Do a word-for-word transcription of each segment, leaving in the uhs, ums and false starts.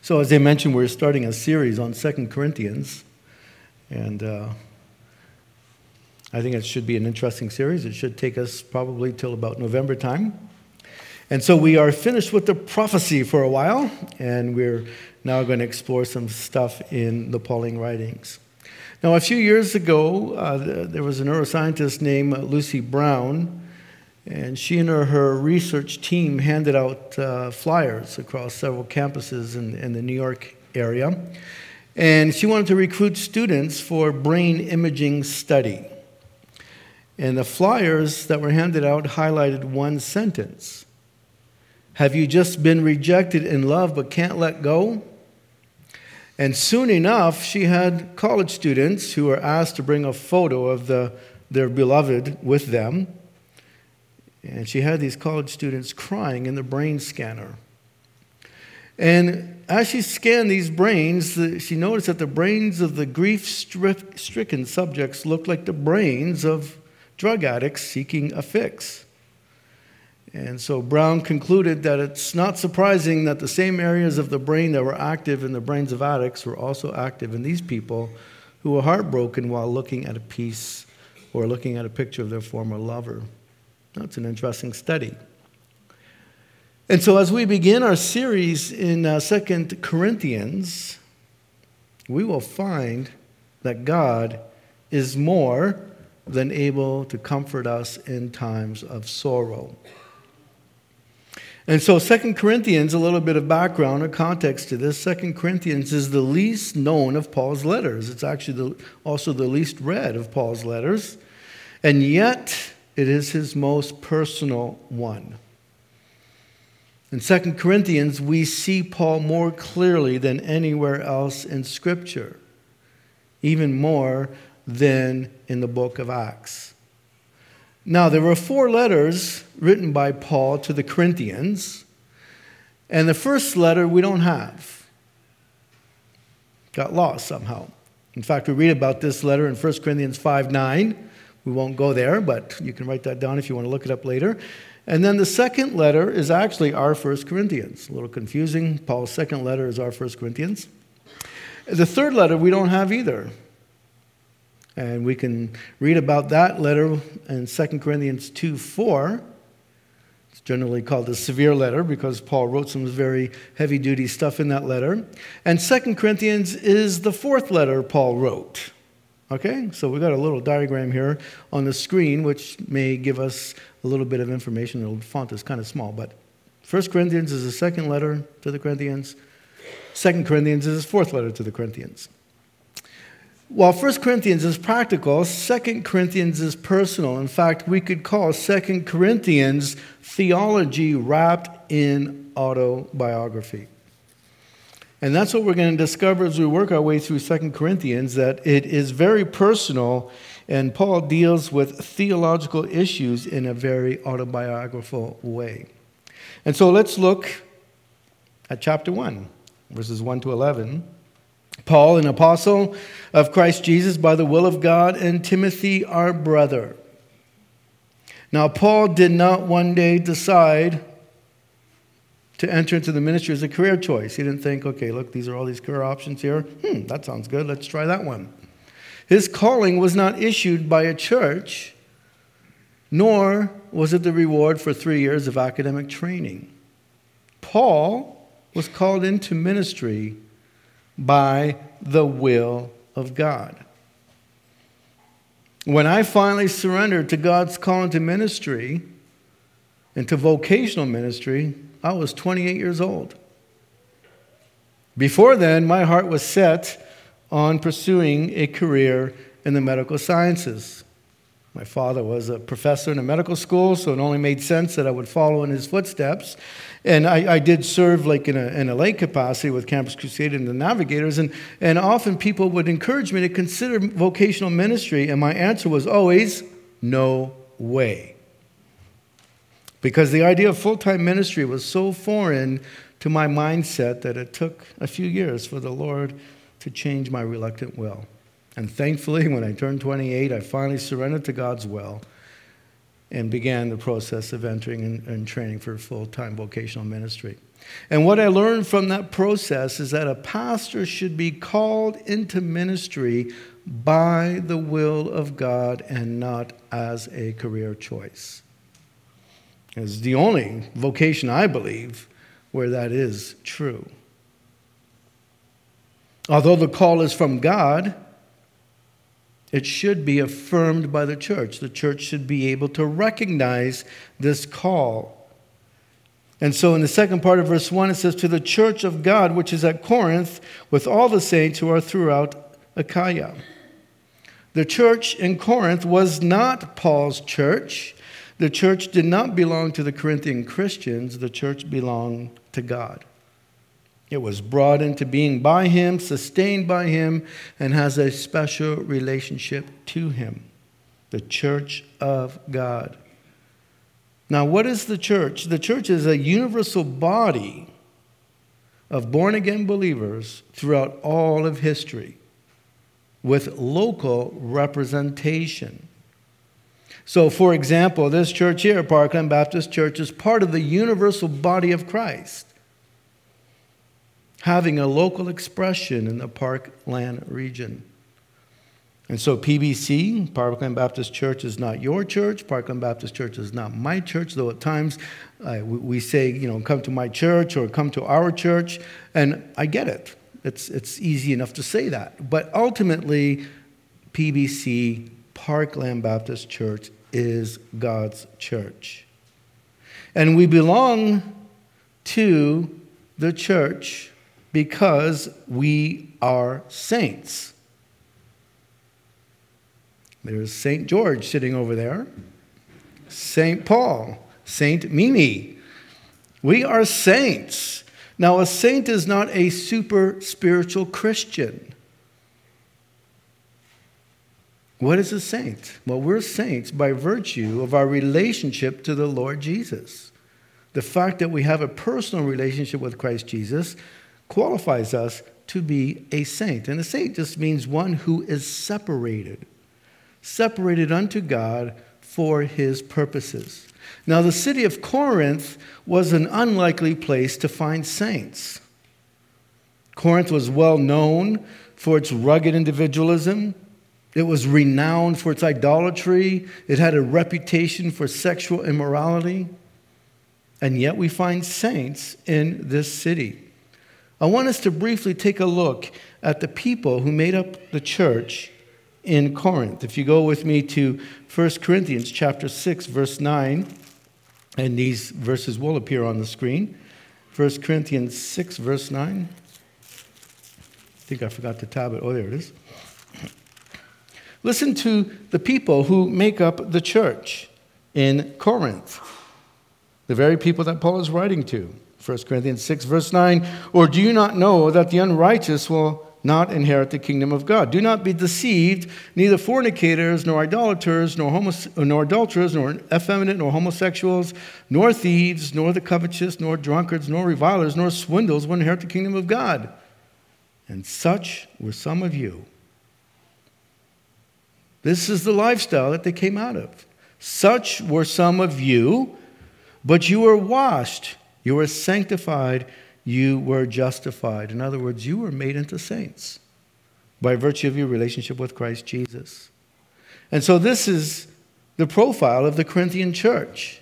So as I mentioned, we're starting a series on Second Corinthians, and uh, I think it should be an interesting series. It should take us probably till about November time. And so we are finished with the prophecy for a while, and we're now going to explore some stuff in the Pauline writings. Now, a few years ago, uh, there was a neuroscientist named Lucy Brown, and she and her, her research team handed out uh, flyers across several campuses in, in the New York area. And she wanted to recruit students for brain imaging study. And the flyers that were handed out highlighted one sentence. Have you just been rejected in love but can't let go? And soon enough, she had college students who were asked to bring a photo of the, their beloved with them. And she had these college students crying in the brain scanner. And as she scanned these brains, she noticed that the brains of the grief-stricken subjects looked like the brains of drug addicts seeking a fix. And so Brown concluded that it's not surprising that the same areas of the brain that were active in the brains of addicts were also active in these people who were heartbroken while looking at a piece or looking at a picture of their former lover. That's an interesting study. And so as we begin our series in uh, Second Corinthians, we will find that God is more than able to comfort us in times of sorrow. And so Second Corinthians, a little bit of background or context to this, Second Corinthians is the least known of Paul's letters. It's actually the, also the least read of Paul's letters. And yet, it is his most personal one. In Second Corinthians, we see Paul more clearly than anywhere else in Scripture, even more than in the book of Acts. Now, there were four letters written by Paul to the Corinthians, and the first letter we don't have. Got lost somehow. In fact, we read about this letter in First Corinthians five nine. We won't go there, but you can write that down if you want to look it up later. And then the second letter is actually our First Corinthians. A little confusing. Paul's second letter is our First Corinthians. The third letter we don't have either. And we can read about that letter in Second Corinthians two four. It's generally called the severe letter because Paul wrote some very heavy-duty stuff in that letter. And Second Corinthians is the fourth letter Paul wrote. Okay, so we've got a little diagram here on the screen, which may give us a little bit of information. The font is kind of small, but First Corinthians is the second letter to the Corinthians. Second Corinthians is his fourth letter to the Corinthians. While First Corinthians is practical, Second Corinthians is personal. In fact, we could call Second Corinthians theology wrapped in autobiography. And that's what we're going to discover as we work our way through Second Corinthians, that it is very personal, and Paul deals with theological issues in a very autobiographical way. And so let's look at chapter one, verses one to eleven. Paul, an apostle of Christ Jesus by the will of God, and Timothy, our brother. Now, Paul did not one day decide to enter into the ministry as a career choice. He didn't think, okay, look, these are all these career options here. Hmm, that sounds good. Let's try that one. His calling was not issued by a church, nor was it the reward for three years of academic training. Paul was called into ministry by the will of God. When I finally surrendered to God's call into ministry, into vocational ministry, I was twenty-eight years old. Before then, my heart was set on pursuing a career in the medical sciences. My father was a professor in a medical school, so it only made sense that I would follow in his footsteps. And I, I did serve like in a, in a lay capacity with Campus Crusade and the Navigators, and, and often people would encourage me to consider vocational ministry, and my answer was always, no way. Because the idea of full-time ministry was so foreign to my mindset that it took a few years for the Lord to change my reluctant will. And thankfully, when I turned twenty-eight, I finally surrendered to God's will. and began the process of entering and, and training for full-time vocational ministry. And what I learned from that process is that a pastor should be called into ministry by the will of God and not as a career choice. It's the only vocation, I believe, where that is true. Although the call is from God, it should be affirmed by the church. The church should be able to recognize this call. And so in the second part of verse one, it says, to the church of God, which is at Corinth, with all the saints who are throughout Achaia. The church in Corinth was not Paul's church. The church did not belong to the Corinthian Christians. The church belonged to God. It was brought into being by him, sustained by him, and has a special relationship to him. The church of God. Now, what is the church? The church is a universal body of born-again believers throughout all of history with local representation. So, for example, this church here, Parkland Baptist Church, is part of the universal body of Christ, having a local expression in the Parkland region. And so P B C, Parkland Baptist Church, is not your church. Parkland Baptist Church is not my church, though at times uh, we, we say, you know, come to my church or come to our church. And I get it. It's, it's easy enough to say that. But ultimately, P B C, Parkland Baptist Church, is God's church. And we belong to the church because we are saints. There's Saint George sitting over there. Saint Paul. Saint Mimi. We are saints. Now, a saint is not a super spiritual Christian. What is a saint? Well, we're saints by virtue of our relationship to the Lord Jesus. The fact that we have a personal relationship with Christ Jesus qualifies us to be a saint. And a saint just means one who is separated. Separated unto God for his purposes. Now, the city of Corinth was an unlikely place to find saints. Corinth was well known for its rugged individualism. It was renowned for its idolatry. It had a reputation for sexual immorality. And yet we find saints in this city. I want us to briefly take a look at the people who made up the church in Corinth. If you go with me to First Corinthians chapter six, verse nine, and these verses will appear on the screen. First Corinthians six, verse nine. I think I forgot to tab it. Oh, there it is. Listen to the people who make up the church in Corinth. The very people that Paul is writing to. First Corinthians six, verse nine. Or do you not know that the unrighteous will not inherit the kingdom of God? Do not be deceived. Neither fornicators, nor idolaters, nor, homos- nor adulterers, nor effeminate, nor homosexuals, nor thieves, nor the covetous, nor drunkards, nor revilers, nor swindlers will inherit the kingdom of God. And such were some of you. This is the lifestyle that they came out of. Such were some of you, but you were washed, you were sanctified, you were justified. In other words, you were made into saints by virtue of your relationship with Christ Jesus. And so this is the profile of the Corinthian church.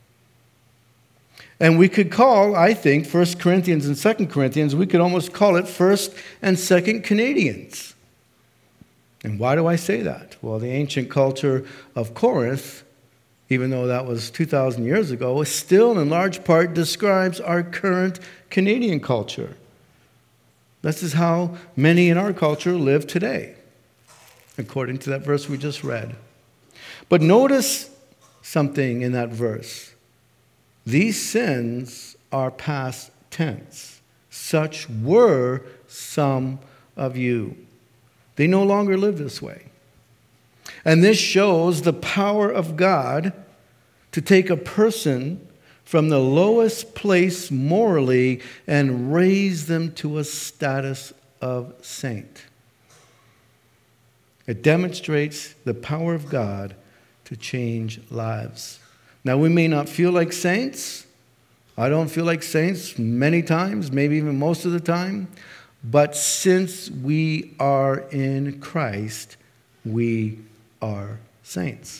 And we could call, I think, First Corinthians and Second Corinthians, we could almost call it First and Second Canadians. And why do I say that? Well, the ancient culture of Corinth, even though that was two thousand years ago, still in large part describes our current Canadian culture. This is how many in our culture live today, according to that verse we just read. But notice something in that verse. These sins are past tense. Such were some of you. They no longer live this way. And this shows the power of God to take a person from the lowest place morally and raise them to a status of saint. It demonstrates the power of God to change lives. Now, we may not feel like saints. I don't feel like saints many times, maybe even most of the time. But since we are in Christ, we are saints.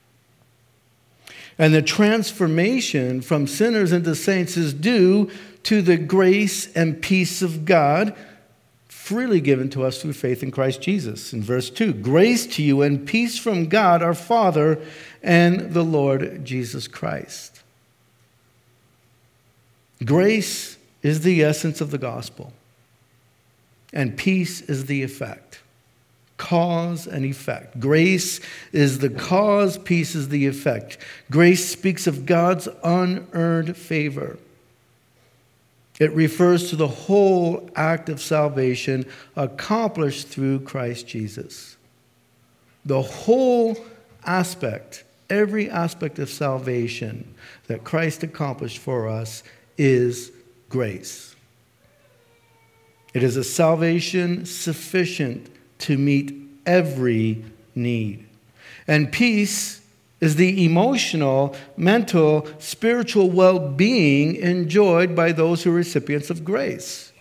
And the transformation from sinners into saints is due to the grace and peace of God freely given to us through faith in Christ Jesus. In verse two, grace to you and peace from God our Father and the Lord Jesus Christ. Grace is the essence of the gospel, and peace is the effect. Cause and effect. Grace is the cause, peace is the effect. Grace speaks of God's unearned favor. It refers to the whole act of salvation accomplished through Christ Jesus. The whole aspect, every aspect of salvation that Christ accomplished for us is grace. It is a salvation sufficient to meet every need. And peace is the emotional, mental, spiritual well-being enjoyed by those who are recipients of grace.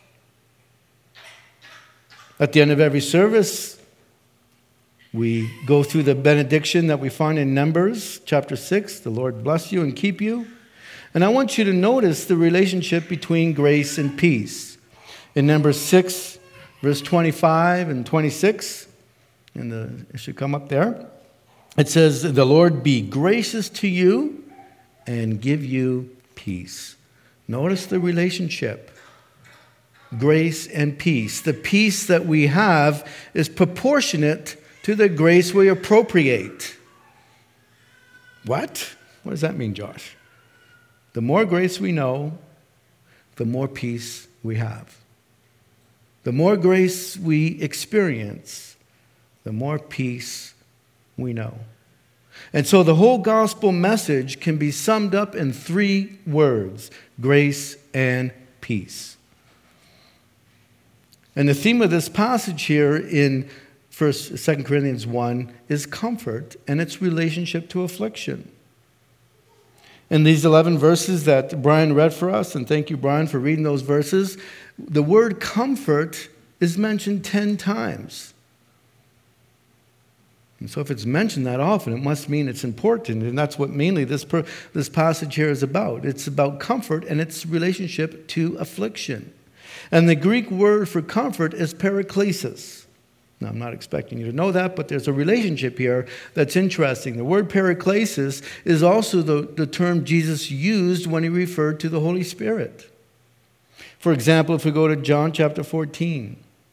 At the end of every service, we go through the benediction that we find in Numbers chapter six. The Lord bless you and keep you. And I want you to notice the relationship between grace and peace. In Numbers six, verse twenty-five and twenty-six, and the, it should come up there. It says, the Lord be gracious to you and give you peace. Notice the relationship. Grace and peace. The peace that we have is proportionate to the grace we appropriate. What? What does that mean, Josh? The more grace we know, the more peace we have. The more grace we experience, the more peace we know. And so the whole gospel message can be summed up in three words: grace and peace. And the theme of this passage here in First, Second Corinthians one is comfort and its relationship to affliction. In these eleven verses that Brian read for us, and thank you, Brian, for reading those verses, the word comfort is mentioned ten times. And so if it's mentioned that often, it must mean it's important. And that's what mainly this, per, this passage here is about. It's about comfort and its relationship to affliction. And the Greek word for comfort is paraklesis. Now, I'm not expecting you to know that, but there's a relationship here that's interesting. The word paraklesis is also the, the term Jesus used when he referred to the Holy Spirit. For example, if we go to John chapter fourteen,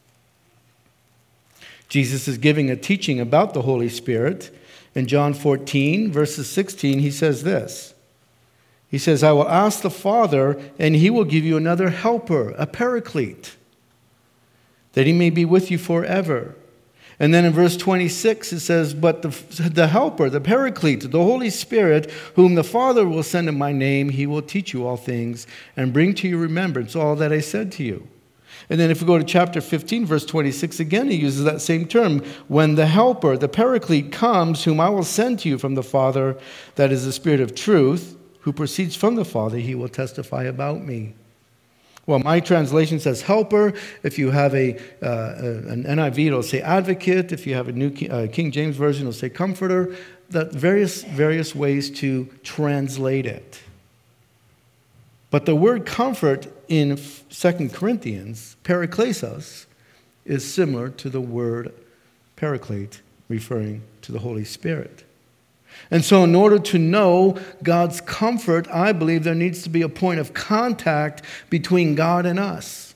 Jesus is giving a teaching about the Holy Spirit. In John fourteen, verses sixteen, he says this. He says, I will ask the Father, and he will give you another helper, a paraclete, that he may be with you forever. And then in verse twenty-six, it says, but the, the helper, the paraclete, the Holy Spirit, whom the Father will send in my name, he will teach you all things and bring to your remembrance all that I said to you. And then if we go to chapter fifteen, verse twenty-six, again, he uses that same term. When the helper, the paraclete comes, whom I will send to you from the Father, that is the Spirit of truth, who proceeds from the Father, he will testify about me. Well, my translation says helper. If you have a uh, an N I V, it'll say advocate. If you have a new King, uh, King James version, it'll say comforter. That various various ways to translate it. But the word comfort in Second Corinthians, paraklesos, is similar to the word paraclete, referring to the Holy Spirit. And so in order to know God's comfort, I believe there needs to be a point of contact between God and us.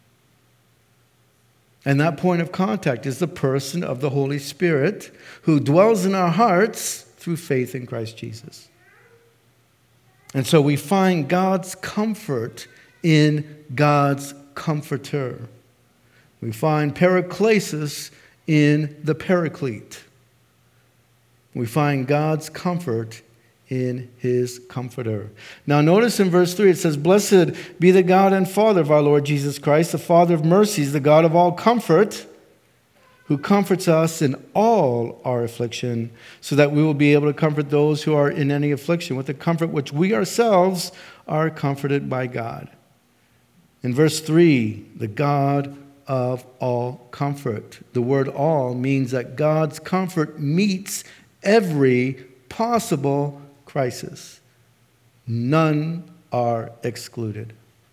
And that point of contact is the person of the Holy Spirit who dwells in our hearts through faith in Christ Jesus. And so we find God's comfort in God's comforter. We find paraklesis in the paraclete. We find God's comfort in his comforter. Now notice in verse three, it says, blessed be the God and Father of our Lord Jesus Christ, the Father of mercies, the God of all comfort, who comforts us in all our affliction, so that we will be able to comfort those who are in any affliction with the comfort which we ourselves are comforted by God. In verse three, the God of all comfort. The word all means that God's comfort meets every possible crisis. None are excluded.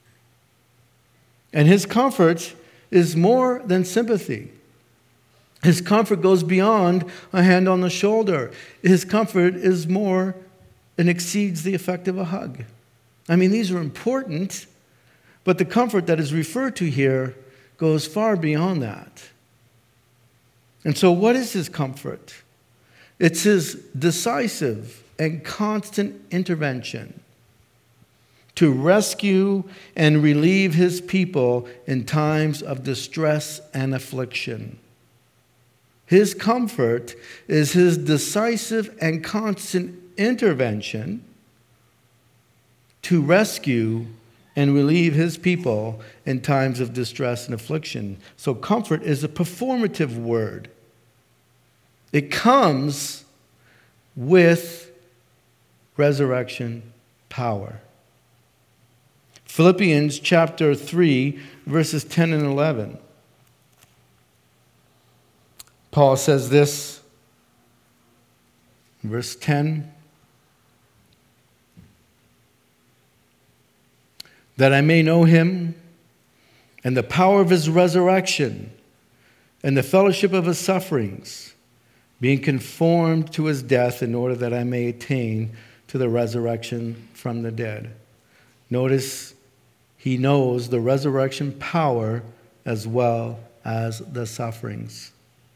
And his comfort is more than sympathy. His comfort goes beyond a hand on the shoulder. His comfort is more and exceeds the effect of a hug. I mean, these are important, but the comfort that is referred to here goes far beyond that. And so what is his comfort? It's his decisive and constant intervention to rescue and relieve his people in times of distress and affliction. His comfort is his decisive and constant intervention to rescue and relieve his people in times of distress and affliction. So comfort is a performative word. It comes with resurrection power. Philippians chapter three, verses ten and eleven. Paul says this, verse ten, that I may know him and the power of his resurrection and the fellowship of his sufferings, being conformed to his death, in order that I may attain to the resurrection from the dead. Notice he knows the resurrection power as well as the sufferings.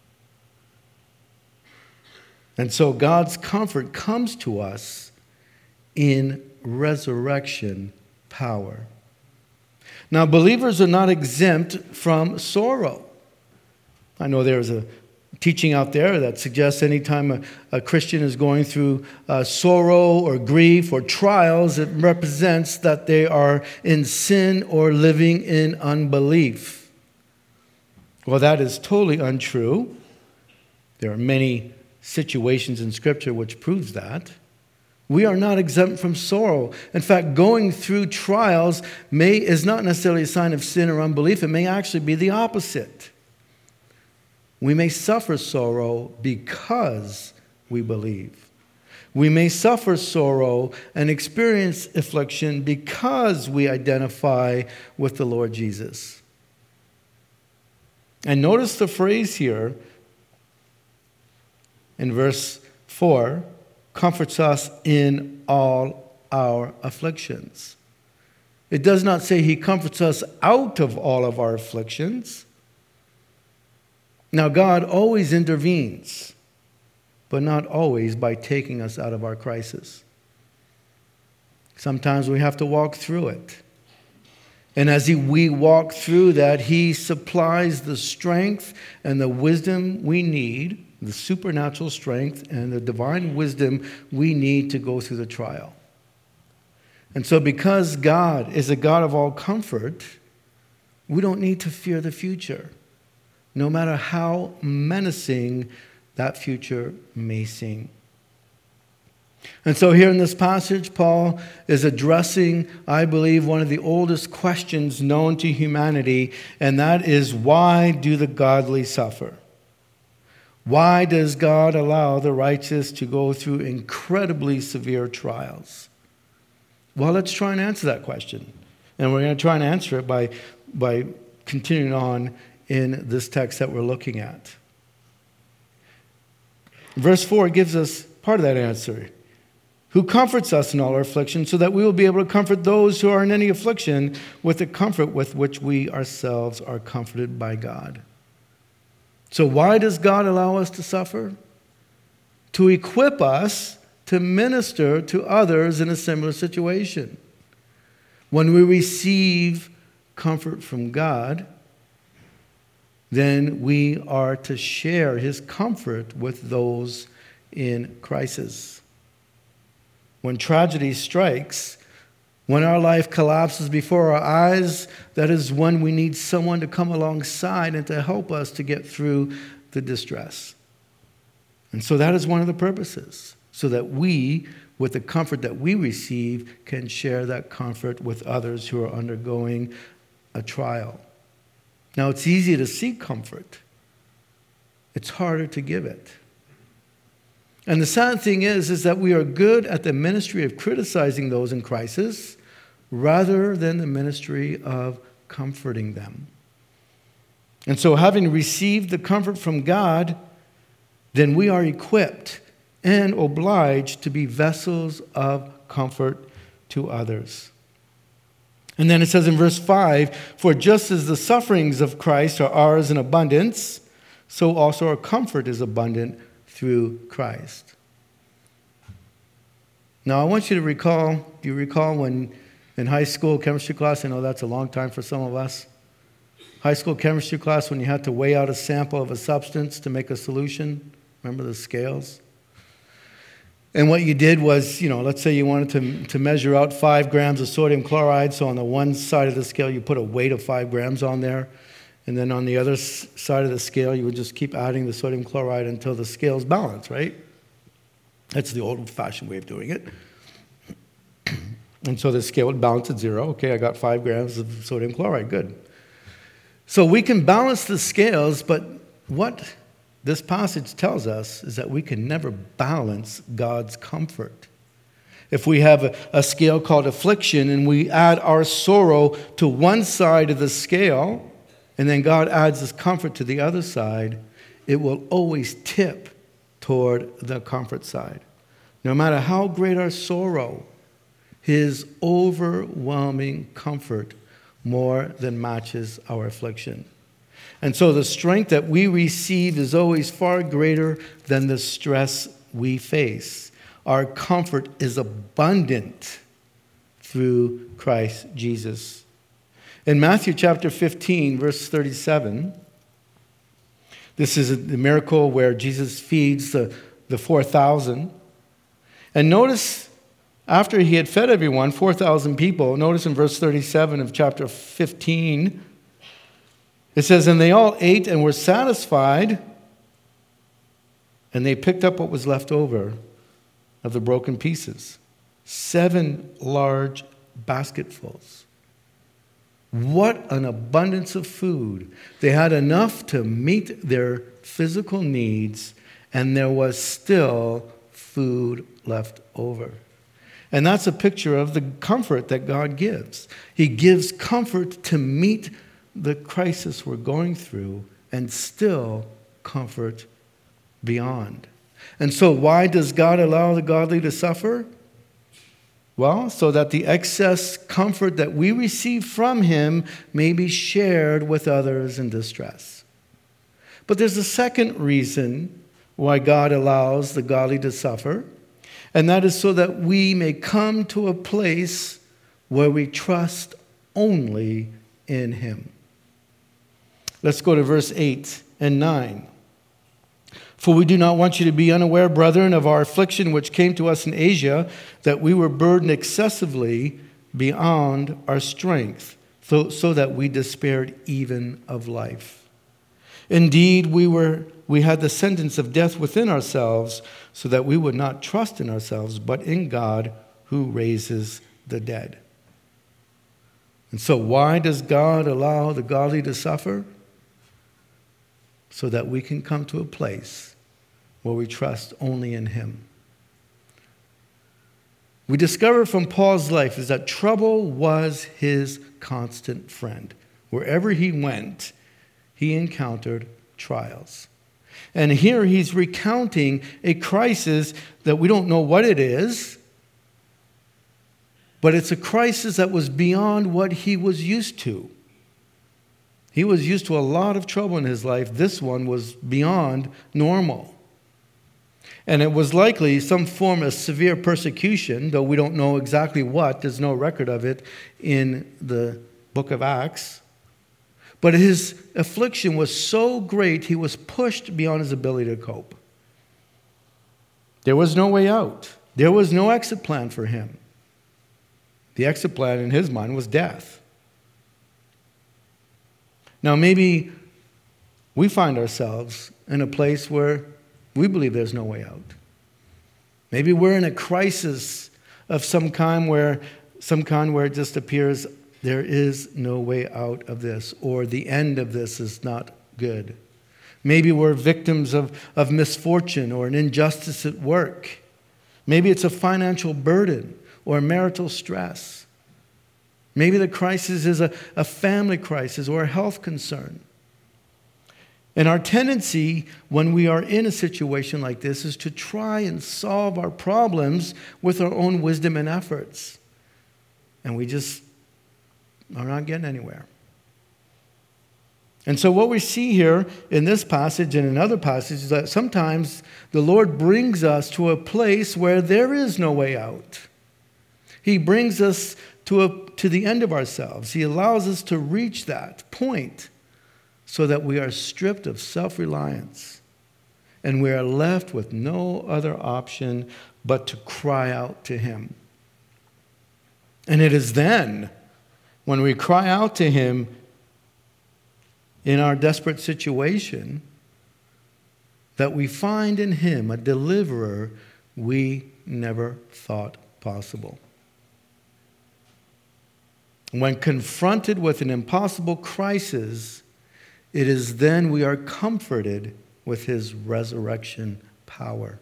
And so God's comfort comes to us in resurrection power. Now, believers are not exempt from sorrow. I know there's a teaching out there that suggests anytime a, a Christian is going through uh, sorrow or grief or trials, it represents that they are in sin or living in unbelief. Well, that is totally untrue. There are many situations in Scripture which proves that. We are not exempt from sorrow. In fact, going through trials may is not necessarily a sign of sin or unbelief. It may actually be the opposite. We may suffer sorrow because we believe. We may suffer sorrow and experience affliction because we identify with the Lord Jesus. And notice the phrase here in verse four, comforts us in all our afflictions. It does not say he comforts us out of all of our afflictions. Now, God always intervenes, but not always by taking us out of our crisis. Sometimes we have to walk through it. And as he, we walk through that, he supplies the strength and the wisdom we need, the supernatural strength and the divine wisdom we need to go through the trial. And so because God is a God of all comfort, we don't need to fear the future, no matter how menacing that future may seem. And so here in this passage, Paul is addressing, I believe, one of the oldest questions known to humanity, and that is, why do the godly suffer? Why does God allow the righteous to go through incredibly severe trials? Well, let's try and answer that question. And we're going to try and answer it by, by continuing on in this text that we're looking at. Verse four gives us part of that answer. Who comforts us in all our affliction, so that we will be able to comfort those who are in any affliction with the comfort with which we ourselves are comforted by God. So why does God allow us to suffer? To equip us to minister to others in a similar situation. When we receive comfort from God, then we are to share his comfort with those in crisis. When tragedy strikes, when our life collapses before our eyes, that is when we need someone to come alongside and to help us to get through the distress. And so that is one of the purposes, so that we, with the comfort that we receive, can share that comfort with others who are undergoing a trial. Now, it's easy to seek comfort. It's harder to give it. And the sad thing is, is that we are good at the ministry of criticizing those in crisis rather than the ministry of comforting them. And so, having received the comfort from God, then we are equipped and obliged to be vessels of comfort to others. And then it says in verse five, "For just as the sufferings of Christ are ours in abundance, so also our comfort is abundant through Christ." Now, I want you to recall, do you recall when in high school chemistry class, I know that's a long time for some of us, high school chemistry class when you had to weigh out a sample of a substance to make a solution? Remember the scales? And what you did was, you know, let's say you wanted to, to measure out five grams of sodium chloride. So on the one side of the scale, you put a weight of five grams on there. And then on the other side of the scale, you would just keep adding the sodium chloride until the scales balance, right? That's the old-fashioned way of doing it. And so the scale would balance at zero. Okay, I got five grams of sodium chloride. Good. So we can balance the scales, but what this passage tells us is that we can never balance God's comfort. If we have a, a scale called affliction and we add our sorrow to one side of the scale, and then God adds his comfort to the other side, it will always tip toward the comfort side. No matter how great our sorrow, his overwhelming comfort more than matches our affliction. And so the strength that we receive is always far greater than the stress we face. Our comfort is abundant through Christ Jesus. In Matthew chapter fifteen, verse thirty-seven, this is the miracle where Jesus feeds the, the four thousand. And notice, after he had fed everyone, four thousand people, notice in verse thirty-seven of chapter fifteen, it says, "And they all ate and were satisfied, and they picked up what was left over of the broken pieces, seven large basketfuls." What an abundance of food. They had enough to meet their physical needs, and there was still food left over. And that's a picture of the comfort that God gives. He gives comfort to meet the crisis we're going through, and still comfort beyond. And so why does God allow the godly to suffer? Well, so that the excess comfort that we receive from him may be shared with others in distress. But there's a second reason why God allows the godly to suffer, and that is so that we may come to a place where we trust only in him. Let's go to verse eight and nine. "For we do not want you to be unaware, brethren, of our affliction which came to us in Asia, that we were burdened excessively beyond our strength, so that we despaired even of life. Indeed, we were we had the sentence of death within ourselves, so that we would not trust in ourselves, but in God who raises the dead." And so why does God allow the godly to suffer? So that we can come to a place where we trust only in him. We discover from Paul's life is that trouble was his constant friend. Wherever he went, he encountered trials. And here he's recounting a crisis that we don't know what it is, but it's a crisis that was beyond what he was used to. He was used to a lot of trouble in his life. This one was beyond normal. And it was likely some form of severe persecution, though we don't know exactly what. There's no record of it in the book of Acts. But his affliction was so great, he was pushed beyond his ability to cope. There was no way out. There was no exit plan for him. The exit plan in his mind was death. Now, maybe we find ourselves in a place where we believe there's no way out. Maybe we're in a crisis of some kind where some kind where it just appears there is no way out of this, or the end of this is not good. Maybe we're victims of, of misfortune or an injustice at work. Maybe it's a financial burden or marital stress. Maybe the crisis is a, a family crisis or a health concern. And our tendency when we are in a situation like this is to try and solve our problems with our own wisdom and efforts. And we just are not getting anywhere. And so what we see here in this passage and in other passages is that sometimes the Lord brings us to a place where there is no way out. He brings us to, a, to the end of ourselves. He allows us to reach that point so that we are stripped of self-reliance and we are left with no other option but to cry out to Him. And it is then, when we cry out to Him in our desperate situation, that we find in Him a deliverer we never thought possible. When confronted with an impossible crisis, it is then we are comforted with His resurrection power.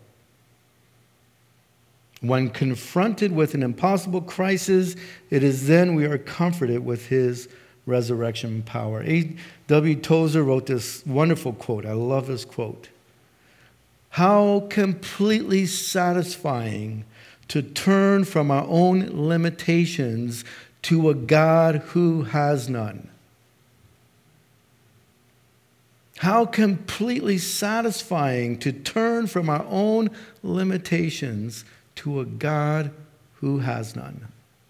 When confronted with an impossible crisis, it is then we are comforted with His resurrection power. A W Tozer wrote this wonderful quote. I love this quote. How completely satisfying to turn from our own limitations to a God who has none. How completely satisfying to turn from our own limitations to a God who has none.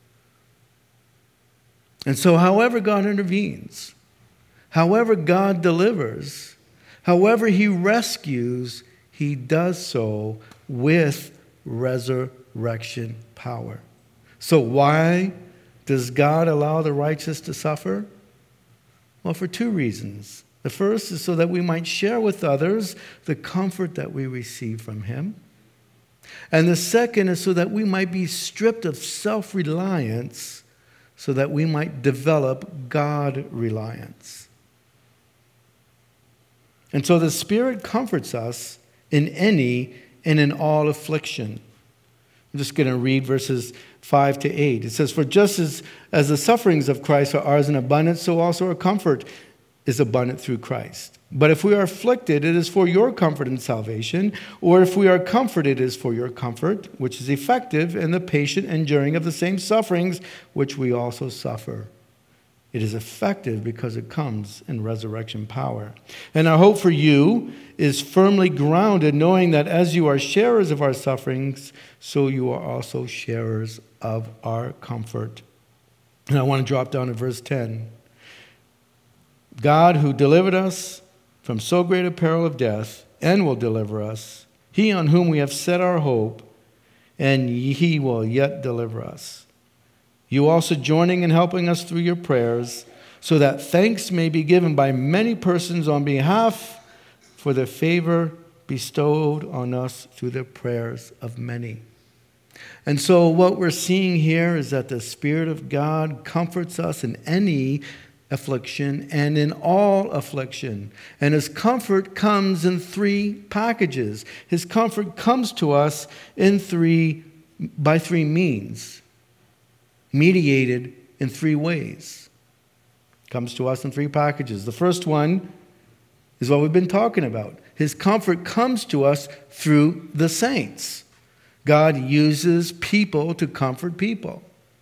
And so however God intervenes, however God delivers, however He rescues, He does so with resurrection power. So why does God allow the righteous to suffer? Well, for two reasons. The first is so that we might share with others the comfort that we receive from Him. And the second is so that we might be stripped of self-reliance, so that we might develop God-reliance. And so the Spirit comforts us in any and in all affliction. I'm just going to read verses five to eight. It says, "For just as, as the sufferings of Christ are ours in abundance, so also our comfort is abundant through Christ. But if we are afflicted, it is for your comfort and salvation. Or if we are comforted, it is for your comfort, which is effective in the patient enduring of the same sufferings which we also suffer. It is effective because it comes in resurrection power. And our hope for you is firmly grounded, knowing that as you are sharers of our sufferings, so you are also sharers of our comfort." And I want to drop down to verse ten. "God, who delivered us from so great a peril of death, and will deliver us, He on whom we have set our hope, and He will yet deliver us. You also joining and helping us through your prayers, so that thanks may be given by many persons on behalf for the favor bestowed on us through the prayers of many." And so what we're seeing here is that the Spirit of God comforts us in any affliction and in all affliction. And His comfort comes in three packages. His comfort comes to us in three, by three means, mediated in three ways. Comes to us in three packages. The first one is what we've been talking about. His comfort comes to us through the saints. God uses people to comfort people.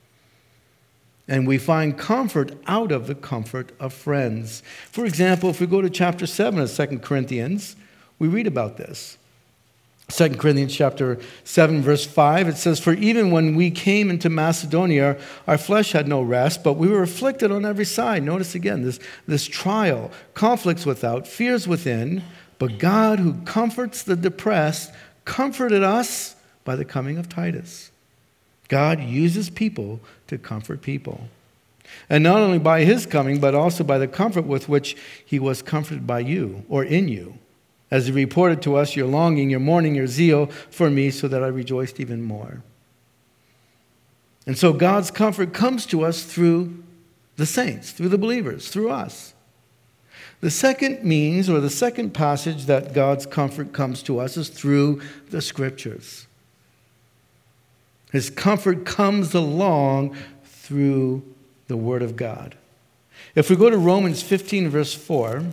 And we find comfort out of the comfort of friends. For example, if we go to chapter seven of Second Corinthians, we read about this. Second Corinthians chapter seven, verse five, it says, "For even when we came into Macedonia, our flesh had no rest, but we were afflicted on every side." Notice again, this, this trial, conflicts without, fears within, but God who comforts the depressed comforted us by the coming of Titus. God uses people to comfort people. And not only by his coming, but also by the comfort with which he was comforted by you, or in you, as he reported to us your longing, your mourning, your zeal for me, so that I rejoiced even more. And so God's comfort comes to us through the saints, through the believers, through us. The second means, or the second passage that God's comfort comes to us is through the Scriptures. His comfort comes along through the Word of God. If we go to Romans fifteen, verse four,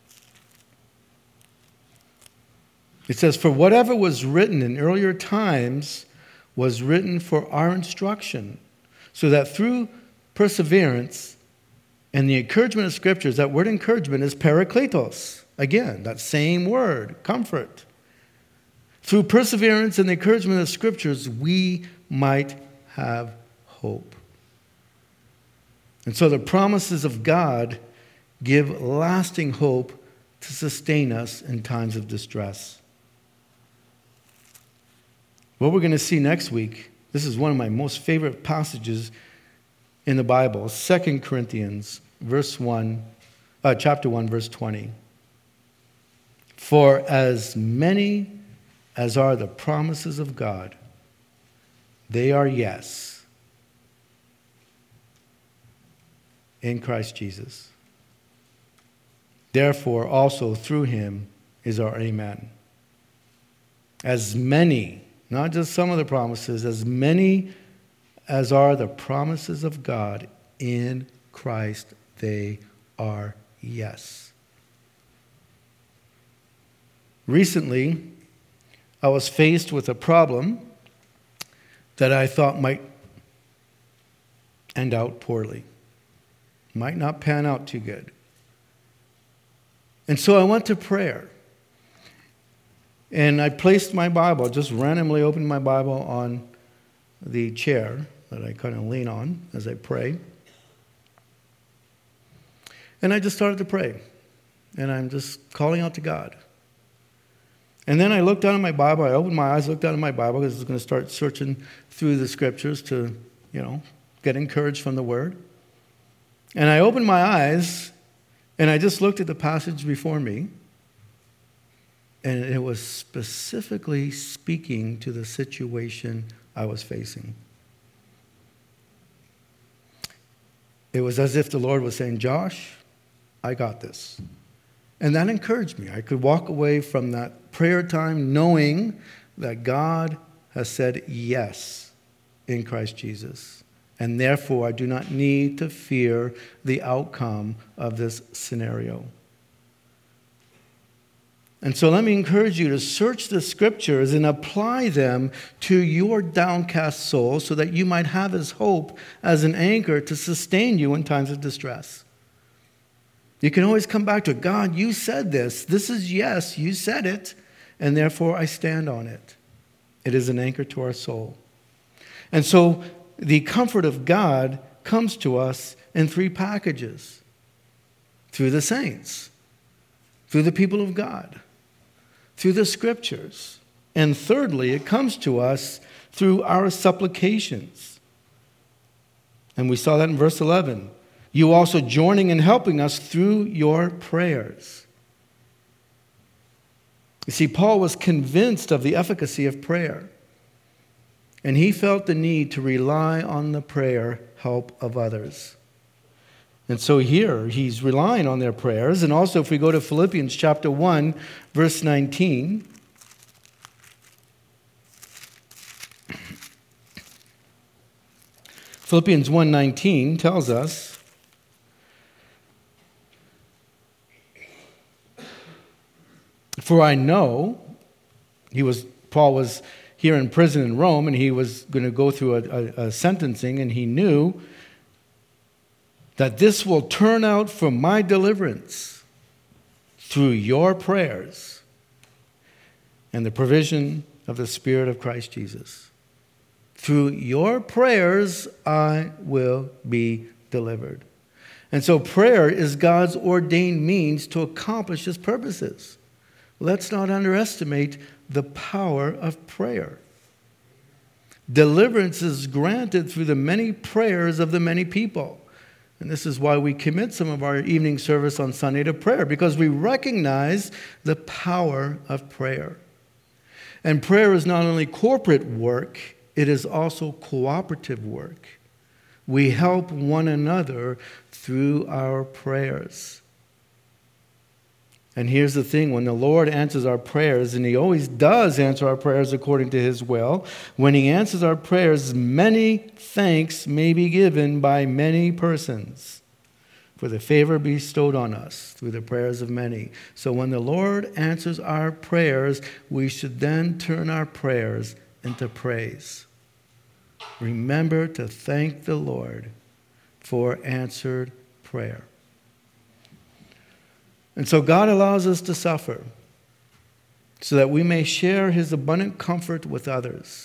it says, "For whatever was written in earlier times was written for our instruction, so that through perseverance and the encouragement of Scriptures," that word encouragement is parakletos. Again, that same word, comfort. "Through perseverance and the encouragement of Scriptures, we might have hope." And so the promises of God give lasting hope to sustain us in times of distress. What we're going to see next week, this is one of my most favorite passages in the Bible, Second Corinthians verse one, uh, chapter one, verse twenty. "For as many as are the promises of God, they are yes in Christ Jesus. Therefore also through him is our amen." As many, not just some of the promises, as many as are the promises of God in Christ, they are yes. Recently, I was faced with a problem that I thought might end out poorly, might not pan out too good. And so I went to prayer. And I placed my Bible, just randomly opened my Bible on the chair that I kind of lean on as I pray. And I just started to pray. And I'm just calling out to God. And then I looked down at my Bible. I opened my eyes, looked down at my Bible, because I was going to start searching through the Scriptures to, you know, get encouraged from the Word. And I opened my eyes, and I just looked at the passage before me. And it was specifically speaking to the situation I was facing. It was as if the Lord was saying, "Josh, I got this." And that encouraged me. I could walk away from that prayer time knowing that God has said yes in Christ Jesus. And therefore, I do not need to fear the outcome of this scenario. And so let me encourage you to search the Scriptures and apply them to your downcast soul so that you might have His hope as an anchor to sustain you in times of distress. You can always come back to it. God, you said this. This is yes, you said it, and therefore I stand on it. It is an anchor to our soul. And so the comfort of God comes to us in three packages: through the saints, through the people of God, through the Scriptures, and thirdly, it comes to us through our supplications. And we saw that in verse eleven. You also joining and helping us through your prayers. You see, Paul was convinced of the efficacy of prayer, and he felt the need to rely on the prayer help of others. And so here, he's relying on their prayers. And also, if we go to Philippians chapter one, verse nineteen. Philippians one nineteen tells us, "For I know," he was, Paul was here in prison in Rome, and he was going to go through a, a, a sentencing, and he knew that this will turn out for my deliverance through your prayers and the provision of the Spirit of Christ Jesus. Through your prayers, I will be delivered. And so prayer is God's ordained means to accomplish His purposes. Let's not underestimate the power of prayer. Deliverance is granted through the many prayers of the many people. And this is why we commit some of our evening service on Sunday to prayer, because we recognize the power of prayer. And prayer is not only corporate work, it is also cooperative work. We help one another through our prayers. And here's the thing, when the Lord answers our prayers, and He always does answer our prayers according to His will, when He answers our prayers, many thanks may be given by many persons for the favor bestowed on us through the prayers of many. So when the Lord answers our prayers, we should then turn our prayers into praise. Remember to thank the Lord for answered prayer. And so God allows us to suffer so that we may share His abundant comfort with others.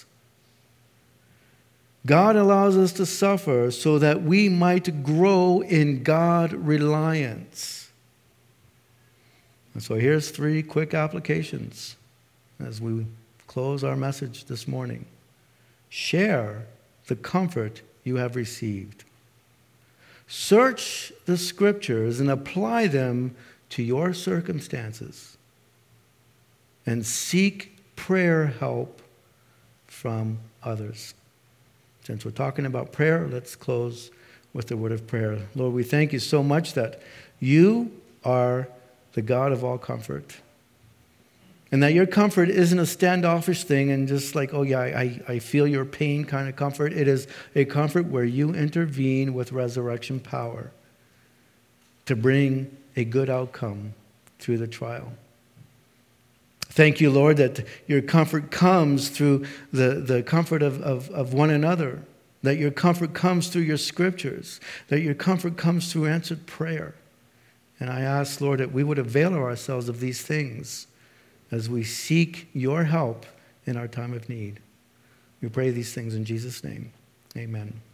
God allows us to suffer so that we might grow in God reliance. And so here's three quick applications as we close our message this morning. Share the comfort you have received. Search the Scriptures and apply them to your circumstances, and seek prayer help from others. Since we're talking about prayer, let's close with the word of prayer. Lord, we thank you so much that you are the God of all comfort, and that your comfort isn't a standoffish thing and just like, oh yeah, I, I feel your pain kind of comfort. It is a comfort where you intervene with resurrection power to bring a good outcome through the trial. Thank you, Lord, that your comfort comes through the, the comfort of, of, of one another, that your comfort comes through your Scriptures, that your comfort comes through answered prayer. And I ask, Lord, that we would avail ourselves of these things as we seek your help in our time of need. We pray these things in Jesus' name. Amen.